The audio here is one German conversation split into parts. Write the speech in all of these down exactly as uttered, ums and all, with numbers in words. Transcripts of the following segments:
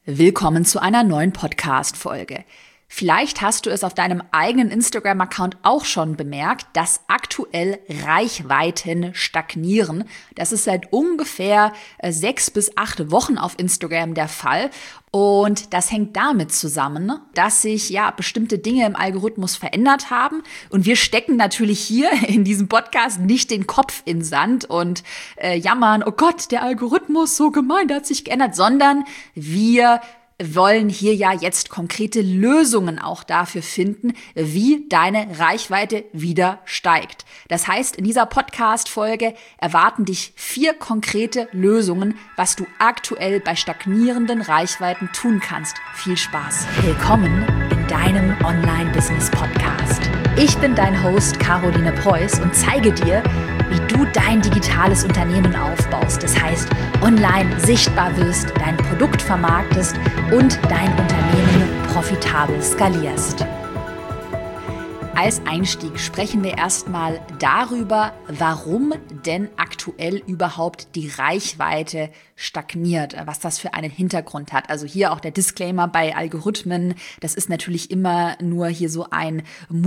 Willkommen zu einer neuen Podcast-Folge. Vielleicht hast du es auf deinem eigenen Instagram-Account auch schon bemerkt, dass aktuell Reichweiten stagnieren. Das ist seit ungefähr sechs bis acht Wochen auf Instagram der Fall. Und das hängt damit zusammen, dass sich ja bestimmte Dinge im Algorithmus verändert haben. Und wir stecken natürlich hier in diesem Podcast nicht den Kopf in Sand und äh, jammern, oh Gott, der Algorithmus, so gemein, der hat sich geändert, sondern wir wollen hier ja jetzt konkrete Lösungen auch dafür finden, wie deine Reichweite wieder steigt. Das heißt, in dieser Podcast-Folge erwarten dich vier konkrete Lösungen, was du aktuell bei stagnierenden Reichweiten tun kannst. Viel Spaß! Willkommen in deinem Online-Business-Podcast. Ich bin dein Host Caroline Preuß und zeige dir, wie du dein digitales Unternehmen aufbaust. Das heißt, online sichtbar wirst, dein Produkt vermarktest und dein Unternehmen profitabel skalierst. Als Einstieg sprechen wir erstmal darüber, warum denn aktuell überhaupt die Reichweite stagniert, was das für einen Hintergrund hat. Also hier auch der Disclaimer bei Algorithmen, das ist natürlich immer nur hier so ein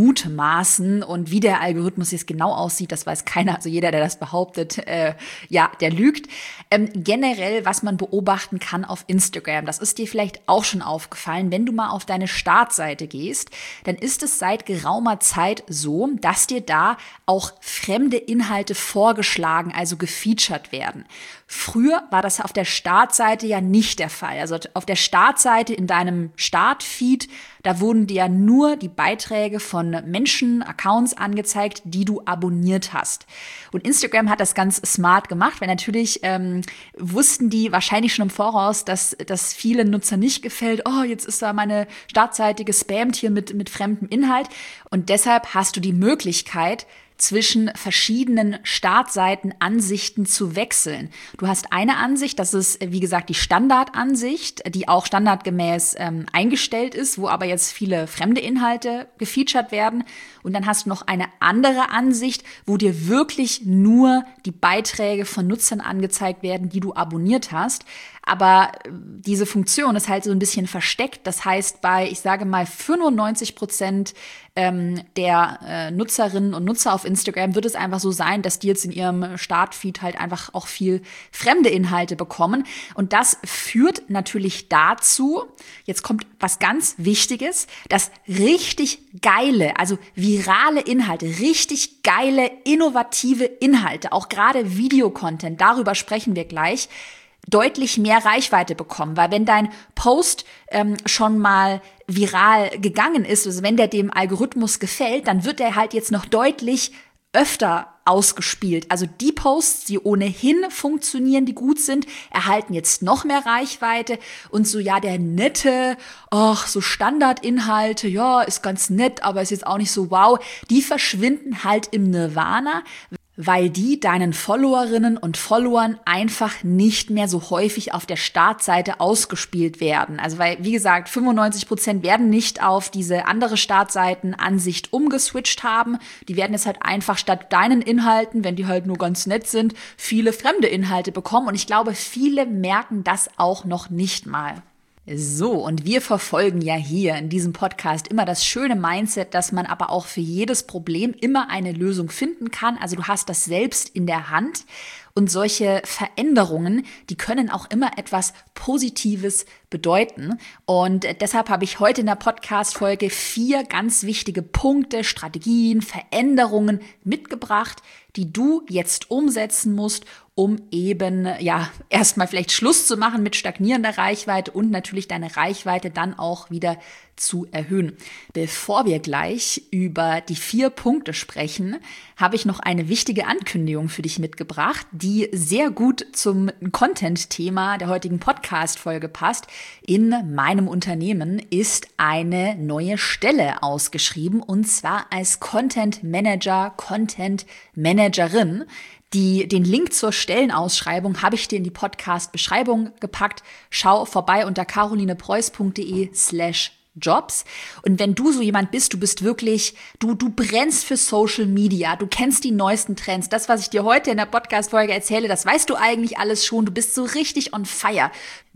Mutmaßen und wie der Algorithmus jetzt genau aussieht, das weiß keiner. Also jeder, der das behauptet, äh, ja, der lügt. Ähm, generell, was man beobachten kann auf Instagram, das ist dir vielleicht auch schon aufgefallen, wenn du mal auf deine Startseite gehst, dann ist es seit geraumer Zeit so, dass dir da auch fremde Inhalte vorgeschlagen, also gefeatured werden. Früher war das auf der Startseite ja nicht der Fall. Also auf der Startseite in deinem Startfeed, da wurden dir ja nur die Beiträge von Menschen, Accounts angezeigt, die du abonniert hast. Und Instagram hat das ganz smart gemacht, weil natürlich ähm, wussten die wahrscheinlich schon im Voraus, dass das vielen Nutzer nicht gefällt. Oh, jetzt ist da meine Startseite gespammt hier mit, mit fremdem Inhalt. Und deshalb hast du die Möglichkeit, zwischen verschiedenen Startseitenansichten zu wechseln. Du hast eine Ansicht, das ist, wie gesagt, die Standardansicht, die auch standardgemäß ähm, eingestellt ist, wo aber jetzt viele fremde Inhalte gefeatured werden. Und dann hast du noch eine andere Ansicht, wo dir wirklich nur die Beiträge von Nutzern angezeigt werden, die du abonniert hast. Aber diese Funktion ist halt so ein bisschen versteckt. Das heißt, bei, ich sage mal, fünfundneunzig Prozent ähm, der äh, Nutzerinnen und Nutzer auf Instagram wird es einfach so sein, dass die jetzt in ihrem Startfeed halt einfach auch viel fremde Inhalte bekommen. Und das führt natürlich dazu, jetzt kommt was ganz Wichtiges, dass richtig geile, also virale Inhalte, richtig geile, innovative Inhalte, auch gerade Videocontent, darüber sprechen wir gleich, deutlich mehr Reichweite bekommen, weil wenn dein Post ähm, schon mal viral gegangen ist, also wenn der dem Algorithmus gefällt, dann wird der halt jetzt noch deutlich öfter ausgespielt. Also die Posts, die ohnehin funktionieren, die gut sind, erhalten jetzt noch mehr Reichweite und so ja der nette, ach so Standardinhalte, ja ist ganz nett, aber ist jetzt auch nicht so wow, die verschwinden halt im Nirvana, weil die deinen Followerinnen und Followern einfach nicht mehr so häufig auf der Startseite ausgespielt werden. Also weil, wie gesagt, fünfundneunzig Prozent werden nicht auf diese andere Startseitenansicht umgeswitcht haben. Die werden jetzt halt einfach statt deinen Inhalten, wenn die halt nur ganz nett sind, viele fremde Inhalte bekommen. Und ich glaube, viele merken das auch noch nicht mal. So, und wir verfolgen ja hier in diesem Podcast immer das schöne Mindset, dass man aber auch für jedes Problem immer eine Lösung finden kann. Also du hast das selbst in der Hand. Und solche Veränderungen, die können auch immer etwas Positives bedeuten. Und deshalb habe ich heute in der Podcast-Folge vier ganz wichtige Punkte, Strategien, Veränderungen mitgebracht, die du jetzt umsetzen musst, um eben, ja, erstmal vielleicht Schluss zu machen mit stagnierender Reichweite und natürlich deine Reichweite dann auch wieder zu erhöhen. Bevor wir gleich über die vier Punkte sprechen, habe ich noch eine wichtige Ankündigung für dich mitgebracht, die sehr gut zum Content-Thema der heutigen Podcast-Folge passt. In meinem Unternehmen ist eine neue Stelle ausgeschrieben und zwar als Content Manager, Content Managerin. Die, den Link zur Stellenausschreibung habe ich dir in die Podcast-Beschreibung gepackt. Schau vorbei unter carolinepreuß.de slash Jobs. Und wenn du so jemand bist, du bist wirklich, du, du brennst für Social Media, du kennst die neuesten Trends. Das, was ich dir heute in der Podcast-Folge erzähle, das weißt du eigentlich alles schon. Du bist so richtig on fire.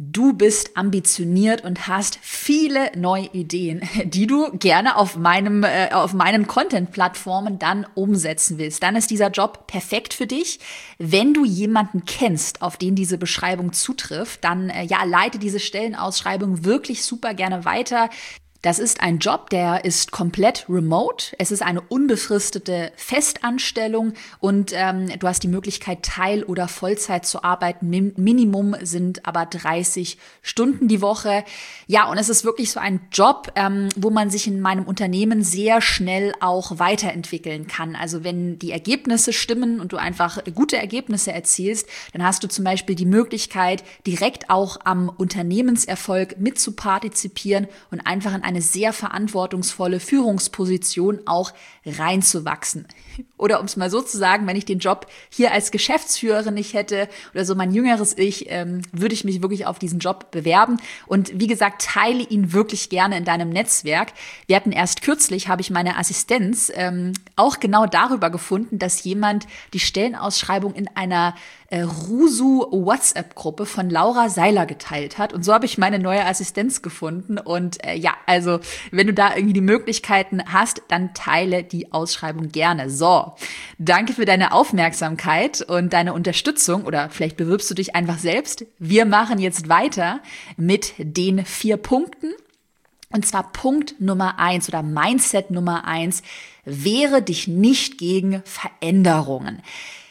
Du bist ambitioniert und hast viele neue Ideen, die du gerne auf meinem, äh, auf meinen Content-Plattformen dann umsetzen willst. Dann ist dieser Job perfekt für dich. Wenn du jemanden kennst, auf den diese Beschreibung zutrifft, dann äh, ja, leite diese Stellenausschreibung wirklich super gerne weiter. Das ist ein Job, der ist komplett remote. Es ist eine unbefristete Festanstellung und ähm, du hast die Möglichkeit, Teil- oder Vollzeit zu arbeiten. Min- Minimum sind aber dreißig Stunden die Woche. Ja, und es ist wirklich so ein Job, ähm, wo man sich in meinem Unternehmen sehr schnell auch weiterentwickeln kann. Also wenn die Ergebnisse stimmen und du einfach gute Ergebnisse erzielst, dann hast du zum Beispiel die Möglichkeit, direkt auch am Unternehmenserfolg mitzupartizipieren und einfach in eine sehr verantwortungsvolle Führungsposition auch reinzuwachsen. Oder um es mal so zu sagen, wenn ich den Job hier als Geschäftsführerin nicht hätte oder so mein jüngeres Ich, ähm, würde ich mich wirklich auf diesen Job bewerben. Und wie gesagt, teile ihn wirklich gerne in deinem Netzwerk. Wir hatten erst kürzlich, habe ich meine Assistenz ähm, auch genau darüber gefunden, dass jemand die Stellenausschreibung in einer äh, Rusu-WhatsApp-Gruppe von Laura Seiler geteilt hat. Und so habe ich meine neue Assistenz gefunden. Und äh, ja, also wenn du da irgendwie die Möglichkeiten hast, dann teile die Ausschreibung gerne. So, danke für deine Aufmerksamkeit und deine Unterstützung. Oder vielleicht bewirbst du dich einfach selbst. Wir machen jetzt weiter mit den vier Punkten. Und zwar Punkt Nummer eins oder Mindset Nummer eins, wehre dich nicht gegen Veränderungen.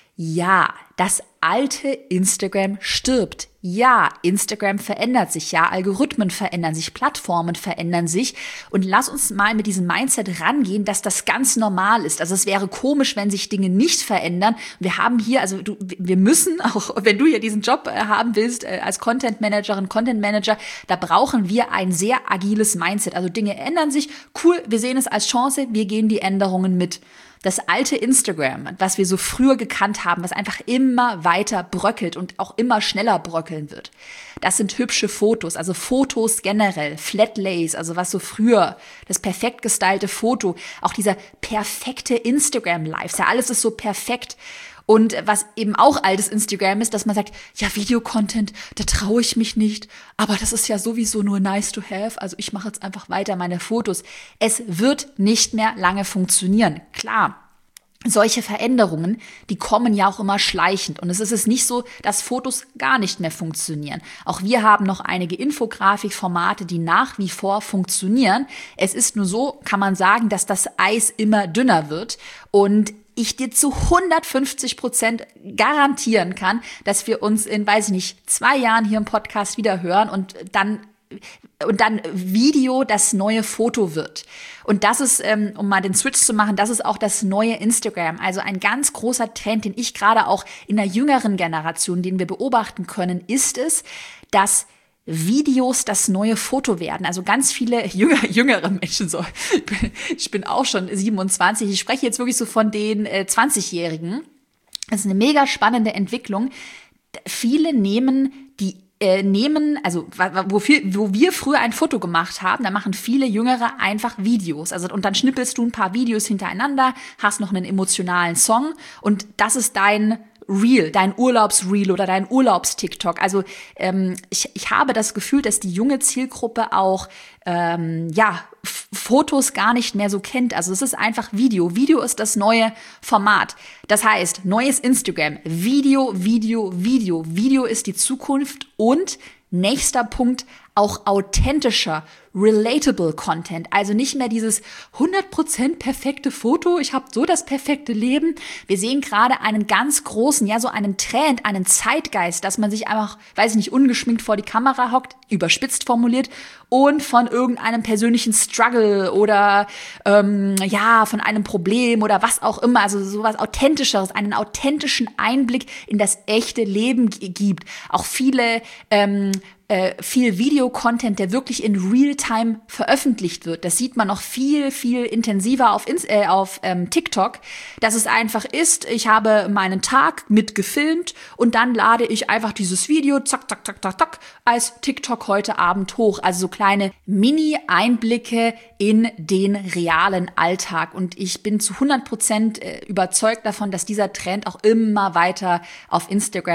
Ja, das alte Instagram stirbt. Ja, Instagram verändert sich, ja, Algorithmen verändern sich, Plattformen verändern sich und lass uns mal mit diesem Mindset rangehen, dass das ganz normal ist. Also es wäre komisch, wenn sich Dinge nicht verändern. Wir haben hier, also du, wir müssen, auch wenn du hier diesen Job haben willst, als Content Managerin, Content Manager, da brauchen wir ein sehr agiles Mindset. Also Dinge ändern sich, cool, wir sehen es als Chance, wir gehen die Änderungen mit. Das alte Instagram, was wir so früher gekannt haben, was einfach immer weiter bröckelt und auch immer schneller bröckeln wird. Das sind hübsche Fotos, also Fotos generell, Flatlays, also was so früher, das perfekt gestylte Foto, auch dieser perfekte Instagram-Lifestyle, alles ist so perfekt. Und was eben auch altes Instagram ist, dass man sagt, ja, Videocontent, da traue ich mich nicht, aber das ist ja sowieso nur nice to have, also ich mache jetzt einfach weiter meine Fotos. Es wird nicht mehr lange funktionieren, klar. Solche Veränderungen, die kommen ja auch immer schleichend. Und es ist nicht so, dass Fotos gar nicht mehr funktionieren. Auch wir haben noch einige Infografikformate, die nach wie vor funktionieren. Es ist nur so, kann man sagen, dass das Eis immer dünner wird. Und ich dir zu hundertfünfzig Prozent garantieren kann, dass wir uns in, weiß ich nicht, zwei Jahren hier im Podcast wieder hören und dann und dann Video das neue Foto wird. Und das ist, ähm, um mal den Switch zu machen, das ist auch das neue Instagram. Also ein ganz großer Trend, den ich gerade auch in der jüngeren Generation, den wir beobachten können, ist es, dass Videos das neue Foto werden. Also ganz viele jünger, jüngere Menschen, so, ich bin, ich bin auch schon siebenundzwanzig, ich spreche jetzt wirklich so von den äh, zwanzigjährigen. Das ist eine mega spannende Entwicklung. Viele nehmen die Äh, nehmen, also wo, viel, wo wir früher ein Foto gemacht haben, da machen viele Jüngere einfach Videos. Also und dann schnippelst du ein paar Videos hintereinander, hast noch einen emotionalen Song und das ist dein Reel, dein Urlaubsreel oder dein Urlaubs-TikTok. Also ähm, ich, ich habe das Gefühl, dass die junge Zielgruppe auch ähm, ja F- Fotos gar nicht mehr so kennt. Also es ist einfach Video. Video ist das neue Format. Das heißt, neues Instagram, Video, Video, Video. Video ist die Zukunft und nächster Punkt, auch authentischer, relatable Content. Also nicht mehr dieses hundert Prozent perfekte Foto, ich habe so das perfekte Leben. Wir sehen gerade einen ganz großen, ja so einen Trend, einen Zeitgeist, dass man sich einfach, weiß ich nicht, ungeschminkt vor die Kamera hockt, überspitzt formuliert und von irgendeinem persönlichen Struggle oder ähm, ja von einem Problem oder was auch immer, also sowas Authentischeres, einen authentischen Einblick in das echte Leben g- gibt. Auch viele ähm, Äh, viel Videocontent, der wirklich in Realtime veröffentlicht wird. Das sieht man noch viel, viel intensiver auf, Ins- äh, auf ähm, TikTok, dass es einfach ist, ich habe meinen Tag mitgefilmt und dann lade ich einfach dieses Video, zack, zack, zack, zack, zack, als TikTok heute Abend hoch. Also so kleine Mini-Einblicke in den realen Alltag. Und ich bin zu hundert Prozent überzeugt davon, dass dieser Trend auch immer weiter auf Instagram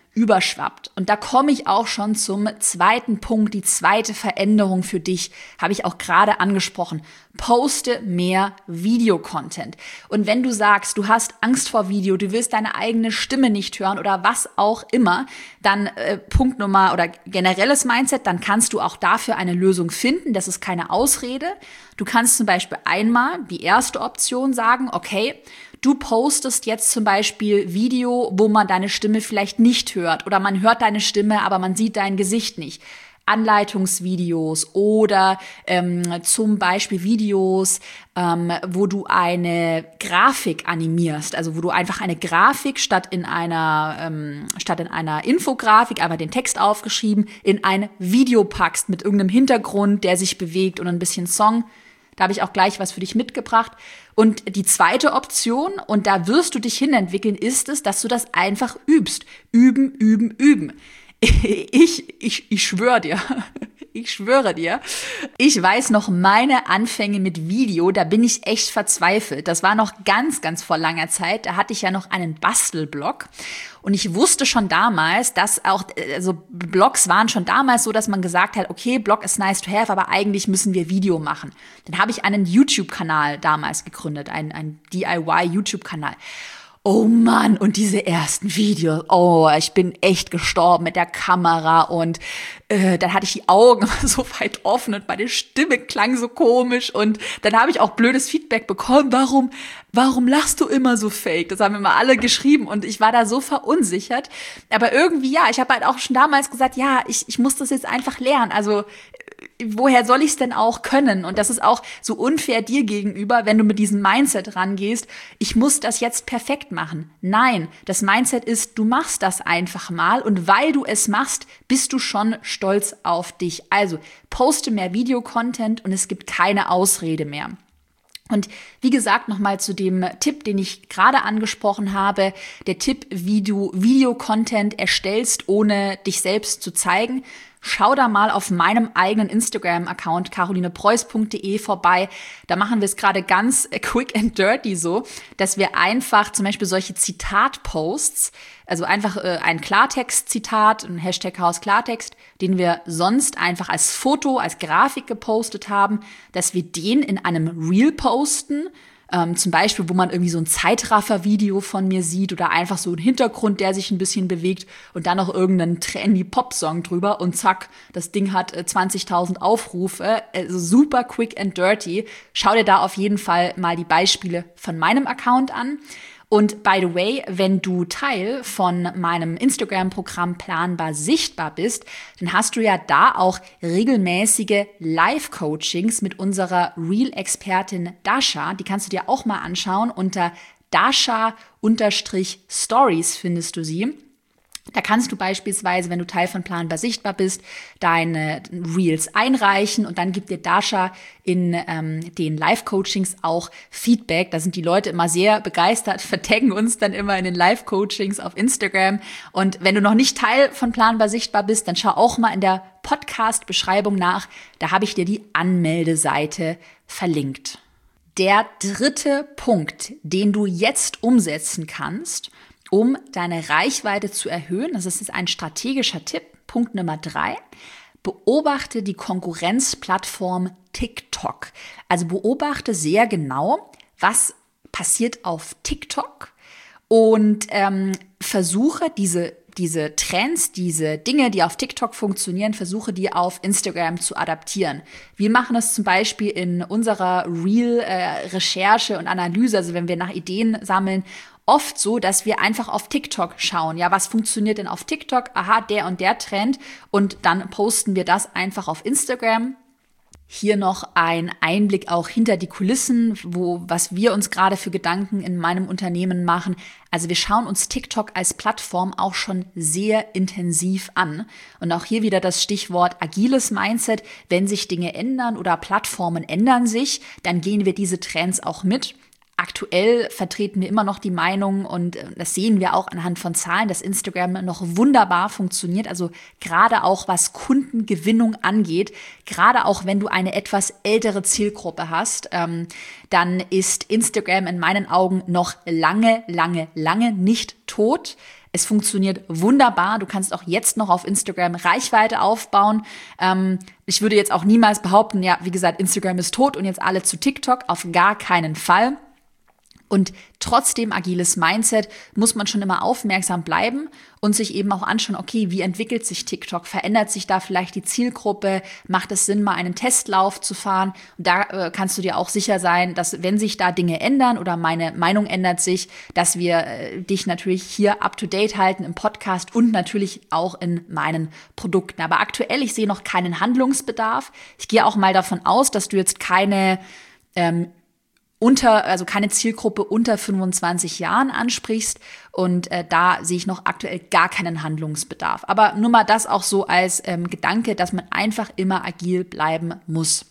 überschwappt. Und da komme ich auch schon zum zweiten Punkt, die zweite Veränderung für dich, habe ich auch gerade angesprochen. Poste mehr Videocontent. Und wenn du sagst, du hast Angst vor Video, du willst deine eigene Stimme nicht hören oder was auch immer, dann äh, Punkt Nummer oder generelles Mindset, dann kannst du auch dafür eine Lösung finden. Das ist keine Ausrede. Du kannst zum Beispiel einmal die erste Option sagen, okay, du postest jetzt zum Beispiel Video, wo man deine Stimme vielleicht nicht hört oder man hört deine Stimme, aber man sieht dein Gesicht nicht. Anleitungsvideos oder ähm, zum Beispiel Videos, ähm, wo du eine Grafik animierst, also wo du einfach eine Grafik statt in einer ähm, statt in einer Infografik, einfach den Text aufgeschrieben, in ein Video packst mit irgendeinem Hintergrund, der sich bewegt und ein bisschen Song. Da habe ich auch gleich was für dich mitgebracht. Und die zweite Option, und da wirst du dich hinentwickeln, ist es, dass du das einfach übst. Üben, üben, üben. Ich, ich, ich schwöre dir, ich schwöre dir, ich weiß noch meine Anfänge mit Video, da bin ich echt verzweifelt. Das war noch ganz, ganz vor langer Zeit, da hatte ich ja noch einen Bastelblog und ich wusste schon damals, dass auch, also Blogs waren schon damals so, dass man gesagt hat, okay, Blog ist nice to have, aber eigentlich müssen wir Video machen. Dann habe ich einen YouTube-Kanal damals gegründet, einen, einen D I Y-YouTube-Kanal. Oh Mann, und diese ersten Videos, oh, ich bin echt gestorben mit der Kamera und äh, dann hatte ich die Augen so weit offen und meine Stimme klang so komisch und dann habe ich auch blödes Feedback bekommen, warum, warum lachst du immer so fake? Das haben immer alle geschrieben und ich war da so verunsichert, aber irgendwie, ja, ich habe halt auch schon damals gesagt, ja, ich, ich muss das jetzt einfach lernen, also woher soll ich es denn auch können? Und das ist auch so unfair dir gegenüber, wenn du mit diesem Mindset rangehst, ich muss das jetzt perfekt machen. Nein, das Mindset ist, du machst das einfach mal und weil du es machst, bist du schon stolz auf dich. Also poste mehr Videocontent und es gibt keine Ausrede mehr. Und wie gesagt, nochmal zu dem Tipp, den ich gerade angesprochen habe, der Tipp, wie du Videocontent erstellst, ohne dich selbst zu zeigen. Schau da mal auf meinem eigenen Instagram-Account carolinepreuß punkt de vorbei. Da machen wir es gerade ganz quick and dirty so, dass wir einfach zum Beispiel solche Zitat-Posts, also einfach äh, ein Klartext-Zitat, ein Hashtag Haus Klartext, den wir sonst einfach als Foto, als Grafik gepostet haben, dass wir den in einem Reel posten, Ähm, zum Beispiel, wo man irgendwie so ein Zeitraffer-Video von mir sieht oder einfach so ein Hintergrund, der sich ein bisschen bewegt und dann noch irgendeinen trendy Pop-Song drüber und zack, das Ding hat äh, zwanzigtausend Aufrufe. Also super quick and dirty. Schau dir da auf jeden Fall mal die Beispiele von meinem Account an. Und by the way, wenn du Teil von meinem Instagram-Programm Planbar Sichtbar bist, dann hast du ja da auch regelmäßige Live-Coachings mit unserer Real-Expertin Dasha. Die kannst du dir auch mal anschauen. Unter Dasha-Stories findest du sie. Da kannst du beispielsweise, wenn du Teil von Planbar Sichtbar bist, deine Reels einreichen und dann gibt dir Dasha in ähm, den Live-Coachings auch Feedback. Da sind die Leute immer sehr begeistert, vertaggen uns dann immer in den Live-Coachings auf Instagram. Und wenn du noch nicht Teil von Planbar Sichtbar bist, dann schau auch mal in der Podcast-Beschreibung nach. Da habe ich dir die Anmeldeseite verlinkt. Der dritte Punkt, den du jetzt umsetzen kannst, um deine Reichweite zu erhöhen, das ist ein strategischer Tipp, Punkt Nummer drei, beobachte die Konkurrenzplattform TikTok. Also beobachte sehr genau, was passiert auf TikTok und ähm, versuche diese diese Trends, diese Dinge, die auf TikTok funktionieren, versuche die auf Instagram zu adaptieren. Wir machen es zum Beispiel in unserer Real-Recherche und Analyse, also wenn wir nach Ideen sammeln, oft so, dass wir einfach auf TikTok schauen. Ja, was funktioniert denn auf TikTok? Aha, der und der Trend. Und dann posten wir das einfach auf Instagram. Hier noch ein Einblick auch hinter die Kulissen, wo was wir uns gerade für Gedanken in meinem Unternehmen machen. Also wir schauen uns TikTok als Plattform auch schon sehr intensiv an. Und auch hier wieder das Stichwort agiles Mindset. Wenn sich Dinge ändern oder Plattformen ändern sich, dann gehen wir diese Trends auch mit. aktuell vertreten wir immer noch die Meinung, und das sehen wir auch anhand von Zahlen, dass Instagram noch wunderbar funktioniert. Also gerade auch was Kundengewinnung angeht, gerade auch wenn du eine etwas ältere Zielgruppe hast, ähm, dann ist Instagram in meinen Augen noch lange, lange, lange nicht tot. Es funktioniert wunderbar. Du kannst auch jetzt noch auf Instagram Reichweite aufbauen. Ähm, ich würde jetzt auch niemals behaupten, ja, wie gesagt, Instagram ist tot und jetzt alle zu TikTok. Auf gar keinen Fall. Und trotzdem agiles Mindset muss man schon immer aufmerksam bleiben und sich eben auch anschauen, okay, wie entwickelt sich TikTok? Verändert sich da vielleicht die Zielgruppe? Macht es Sinn, mal einen Testlauf zu fahren? Und da äh, kannst du dir auch sicher sein, dass wenn sich da Dinge ändern oder meine Meinung ändert sich, dass wir äh, dich natürlich hier up to date halten im Podcast und natürlich auch in meinen Produkten. Aber aktuell, ich sehe noch keinen Handlungsbedarf. Ich gehe auch mal davon aus, dass du jetzt keine ähm, unter, also keine Zielgruppe unter fünfundzwanzig Jahren ansprichst, und äh, da sehe ich noch aktuell gar keinen Handlungsbedarf. Aber nur mal das auch so als ähm, Gedanke, dass man einfach immer agil bleiben muss.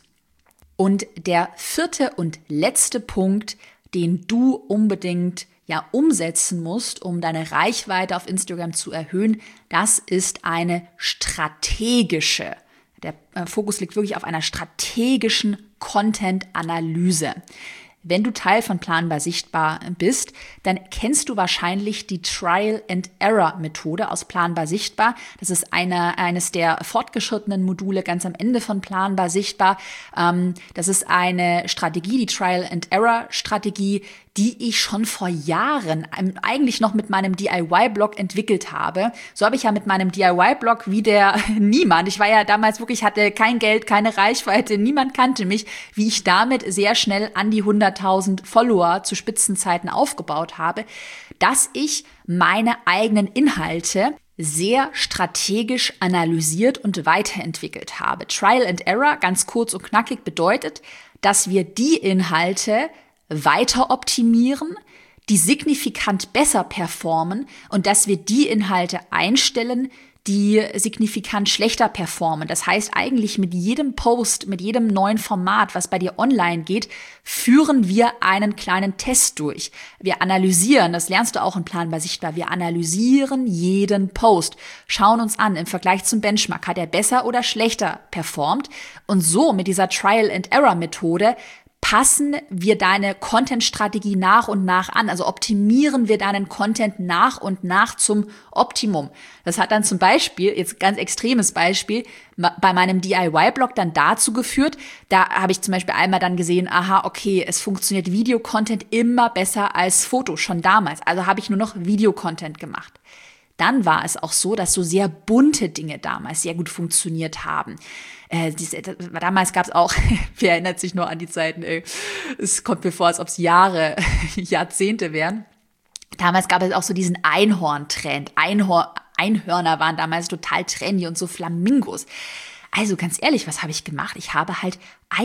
Und der vierte und letzte Punkt, den du unbedingt ja umsetzen musst, um deine Reichweite auf Instagram zu erhöhen, das ist eine strategische. Der äh, Fokus liegt wirklich auf einer strategischen Content-Analyse. Wenn du Teil von Planbar Sichtbar bist, dann kennst du wahrscheinlich die Trial-and-Error-Methode aus Planbar Sichtbar. Das ist eine, eines der fortgeschrittenen Module ganz am Ende von Planbar Sichtbar. Ähm, das ist eine Strategie, die Trial-and-Error-Strategie, die ich schon vor Jahren eigentlich noch mit meinem D I Y-Blog entwickelt habe. So habe ich ja mit meinem D I Y-Blog wie der niemand. Ich war ja damals wirklich, hatte kein Geld, keine Reichweite, niemand kannte mich, wie ich damit sehr schnell an die hunderttausend Follower zu Spitzenzeiten aufgebaut habe, dass ich meine eigenen Inhalte sehr strategisch analysiert und weiterentwickelt habe. Trial and Error, ganz kurz und knackig, bedeutet, dass wir die Inhalte weiter optimieren, die signifikant besser performen, und dass wir die Inhalte einstellen, die signifikant schlechter performen. Das heißt eigentlich mit jedem Post, mit jedem neuen Format, was bei dir online geht, führen wir einen kleinen Test durch. Wir analysieren, das lernst du auch in Planbar Sichtbar, wir analysieren jeden Post, schauen uns an, im Vergleich zum Benchmark, hat er besser oder schlechter performt, und so mit dieser Trial-and-Error-Methode passen wir deine Content-Strategie nach und nach an, also optimieren wir deinen Content nach und nach zum Optimum. Das hat dann zum Beispiel, jetzt ganz extremes Beispiel, bei meinem D I Y-Blog dann dazu geführt, da habe ich zum Beispiel einmal dann gesehen, aha, okay, es funktioniert Video-Content immer besser als Foto, schon damals, also habe ich nur noch Video-Content gemacht. Dann war es auch so, dass so sehr bunte Dinge damals sehr gut funktioniert haben. Äh, diese, damals gab es auch, wer erinnert sich nur an die Zeiten, ey, es kommt mir vor, als ob es Jahre, Jahrzehnte wären. Damals gab es auch so diesen Einhorn-Trend. Einhor- Einhörner waren damals total trendy und so Flamingos. Also ganz ehrlich, was habe ich gemacht? Ich habe halt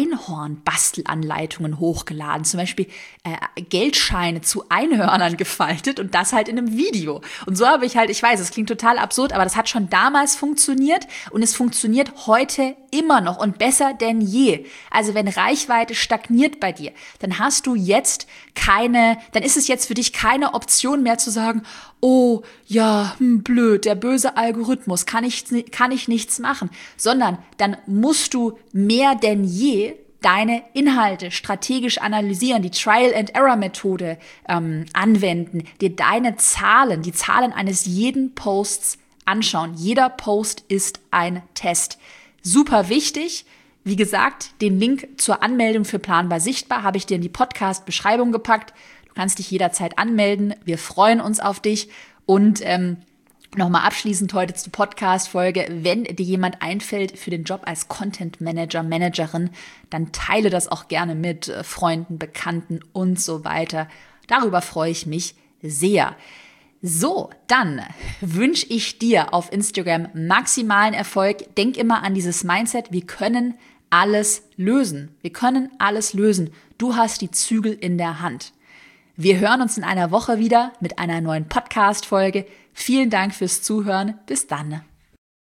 Einhorn-Bastelanleitungen hochgeladen, zum Beispiel äh, Geldscheine zu Einhörnern gefaltet und das halt in einem Video. Und so habe ich halt, ich weiß, es klingt total absurd, aber das hat schon damals funktioniert und es funktioniert heute immer noch und besser denn je. Also wenn Reichweite stagniert bei dir, dann hast du jetzt keine, dann ist es jetzt für dich keine Option mehr zu sagen, oh, ja, hm, blöd, der böse Algorithmus, kann ich, kann ich nichts machen, sondern dann musst du mehr denn je deine Inhalte strategisch analysieren, die Trial-and-Error-Methode ähm, anwenden, dir deine Zahlen, die Zahlen eines jeden Posts anschauen. Jeder Post ist ein Test. Super wichtig. Wie gesagt, den Link zur Anmeldung für Planbar Sichtbar habe ich dir in die Podcast-Beschreibung gepackt. Du kannst dich jederzeit anmelden. Wir freuen uns auf dich. Und ähm, nochmal abschließend heute zur Podcast-Folge. Wenn dir jemand einfällt für den Job als Content Manager, Managerin, dann teile das auch gerne mit äh, Freunden, Bekannten und so weiter. Darüber freue ich mich sehr. So, dann wünsche ich dir auf Instagram maximalen Erfolg. Denk immer an dieses Mindset, wir können alles lösen. Wir können alles lösen. Du hast die Zügel in der Hand. Wir hören uns in einer Woche wieder mit einer neuen Podcast-Folge. Vielen Dank fürs Zuhören. Bis dann.